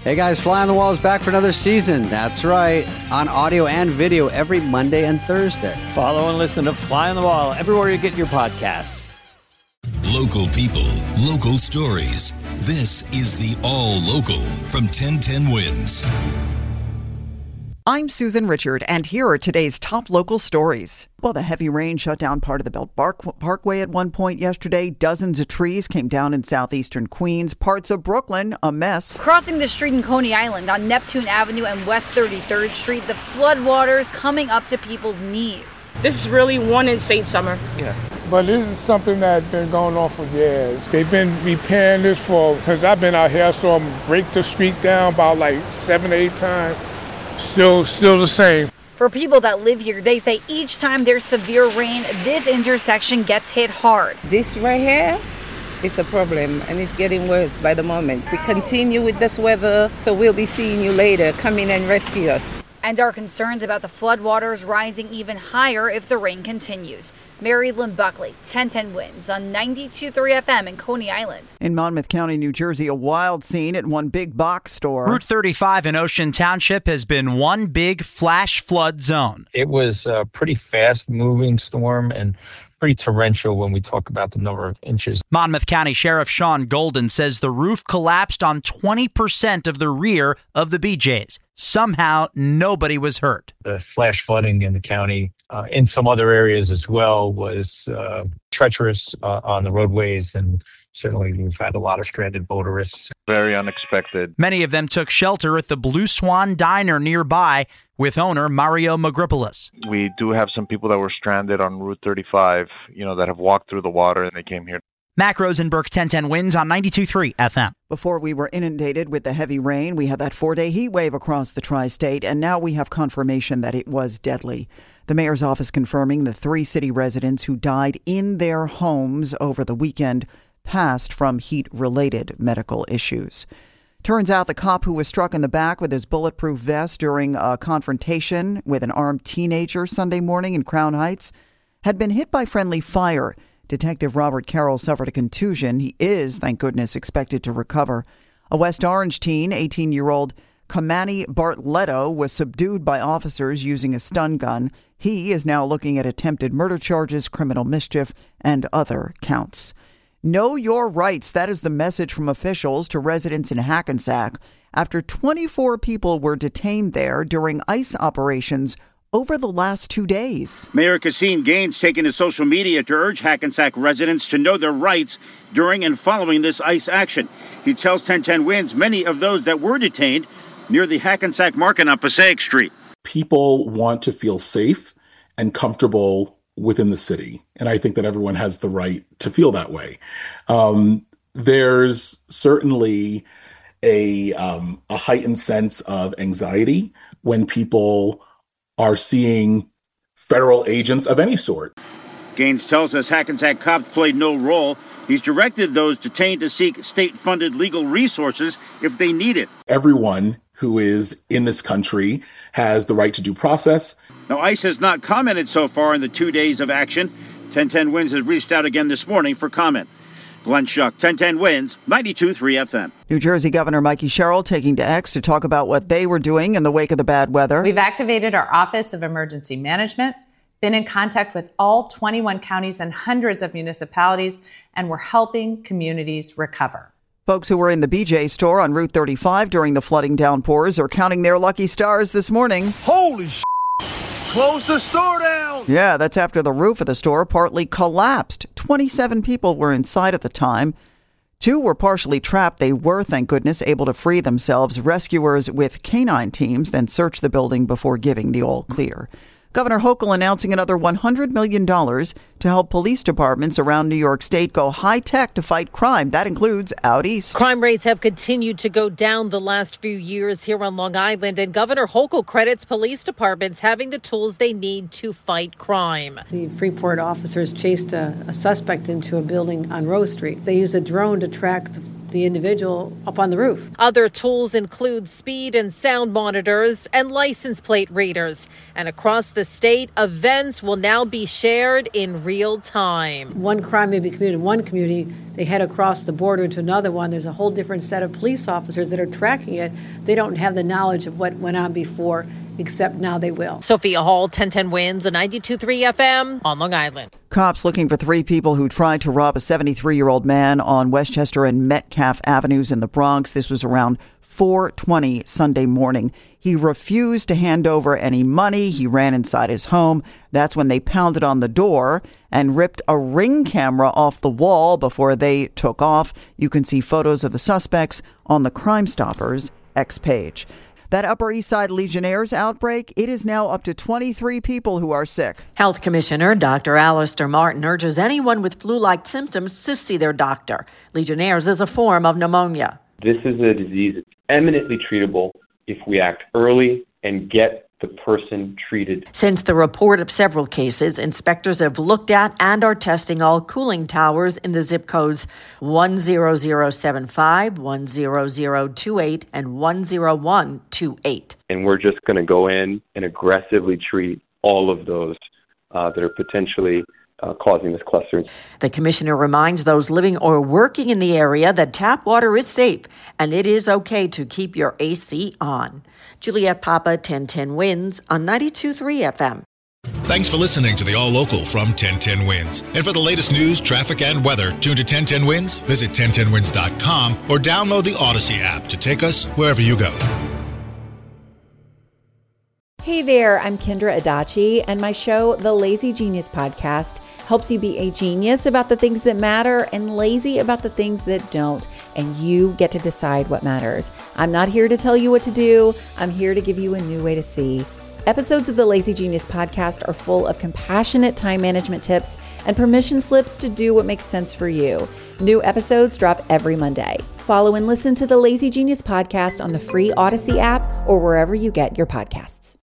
Hey guys, Fly on the Wall is back for another season. That's right, on audio and video every Monday and Thursday. Follow and listen to Fly on the Wall everywhere you get your podcasts. Local people, local stories. This is the All Local from 1010 Wins. I'm Susan Richard, and here are today's top local stories. Well, the heavy rain shut down part of the Belt Parkway at one point yesterday. Dozens of trees came down in southeastern Queens. Parts of Brooklyn, a mess. Crossing the street in Coney Island on Neptune Avenue and West 33rd Street, the floodwaters coming up to people's knees. This is really one insane summer. Yeah. But this is something that's been going on for years. They've been repairing this since I've been out here. I saw them break the street down about like 7 or 8 times. Still the same. For people that live here, they say each time there's severe rain, this intersection gets hit hard. This right here is a problem, and it's getting worse by the moment. We continue with this weather, so we'll be seeing you later. Come in and rescue us. And are concerned about the floodwaters rising even higher if the rain continues. Mary Lynn Buckley, 1010 Wins on 92.3 FM in Coney Island. In Monmouth County, New Jersey, a wild scene at one big box store. Route 35 in Ocean Township has been one big flash flood zone. It was a pretty fast-moving storm and pretty torrential when we talk about the number of inches. Monmouth County Sheriff Sean Golden says the roof collapsed on 20% of the rear of the BJ's. Somehow, nobody was hurt. The flash flooding in the county, in some other areas as well, was treacherous on the roadways, and certainly we've had a lot of stranded motorists. Very unexpected. Many of them took shelter at the Blue Swan Diner nearby with owner Mario Magripolis. We do have some people that were stranded on Route 35, that have walked through the water and they came here. Mac Rosenberg, 1010 Wins on 92.3 FM. Before we were inundated with the heavy rain, we had that 4-day heat wave across the tri-state, and now we have confirmation that it was deadly. The mayor's office confirming the 3 city residents who died in their homes over the weekend passed from heat-related medical issues. Turns out the cop who was struck in the back with his bulletproof vest during a confrontation with an armed teenager Sunday morning in Crown Heights had been hit by friendly fire. Detective Robert Carroll suffered a contusion. He is, thank goodness, expected to recover. A West Orange teen, 18-year-old Kamani Bartletto, was subdued by officers using a stun gun. He is now looking at attempted murder charges, criminal mischief, and other counts. Know your rights. That is the message from officials to residents in Hackensack after 24 people were detained there during ICE operations over the last 2 days. Mayor Cassine Gaines taking to social media to urge Hackensack residents to know their rights during and following this ICE action. He tells 1010 Wins many of those that were detained near the Hackensack Market on Passaic Street. People want to feel safe and comfortable within the city, and I think that everyone has the right to feel that way. There's certainly a heightened sense of anxiety when people are seeing federal agents of any sort. Gaines tells us Hackensack cops played no role. He's directed those detained to seek state-funded legal resources if they need it. Everyone who is in this country has the right to due process. Now, ICE has not commented so far in the 2 days of action. 1010 Wins has reached out again this morning for comment. Glenn Schuck, 1010 Wins, 92.3 FM. New Jersey Governor Mikey Sherrill taking to X to talk about what they were doing in the wake of the bad weather. We've activated our Office of Emergency Management, been in contact with all 21 counties and hundreds of municipalities, and we're helping communities recover. Folks who were in the BJ store on Route 35 during the flooding downpours are counting their lucky stars this morning. Holy shit! Close the store down! Yeah, that's after the roof of the store partly collapsed. 27 people were inside at the time. 2 were partially trapped. They were, thank goodness, able to free themselves. Rescuers with canine teams then searched the building before giving the all clear. Governor Hochul announcing another $100 million to help police departments around New York State go high-tech to fight crime. That includes out east. Crime rates have continued to go down the last few years here on Long Island, and Governor Hochul credits police departments having the tools they need to fight crime. The Freeport officers chased a suspect into a building on Rose Street. They used a drone to track the the individual up on the roof. Other tools include speed and sound monitors and license plate readers. And across the state, events will now be shared in real time. One crime may be committed in one community, they head across the border to another one. There's a whole different set of police officers that are tracking it. They don't have the knowledge of what went on before, except now they will. Sophia Hall, 1010 Wins, on 92.3 FM on Long Island. Cops looking for 3 people who tried to rob a 73-year-old man on Westchester and Metcalf Avenues in the Bronx. This was around 4:20 Sunday morning. He refused to hand over any money. He ran inside his home. That's when they pounded on the door and ripped a Ring camera off the wall before they took off. You can see photos of the suspects on the Crime Stoppers X page. That Upper East Side Legionnaires outbreak, it is now up to 23 people who are sick. Health Commissioner Dr. Alistair Martin urges anyone with flu-like symptoms to see their doctor. Legionnaires is a form of pneumonia. This is a disease that's eminently treatable if we act early and get the person treated. Since the report of several cases, inspectors have looked at and are testing all cooling towers in the zip codes 10075, 10028, and 10128. And we're just going to go in and aggressively treat all of those that are potentially causing this cluster. The commissioner reminds those living or working in the area that tap water is safe and it is okay to keep your AC on. Juliette Papa, 1010 Wins on 92.3 FM. Thanks for listening to the All Local from 1010 Wins. And for the latest news, traffic, and weather, tune to 1010 Wins, visit 1010wins.com, or download the Odyssey app to take us wherever you go. Hey there, I'm Kendra Adachi, and my show, The Lazy Genius Podcast, helps you be a genius about the things that matter and lazy about the things that don't, and you get to decide what matters. I'm not here to tell you what to do. I'm here to give you a new way to see. Episodes of the Lazy Genius Podcast are full of compassionate time management tips and permission slips to do what makes sense for you. New episodes drop every Monday. Follow and listen to the Lazy Genius Podcast on the free Odyssey app or wherever you get your podcasts.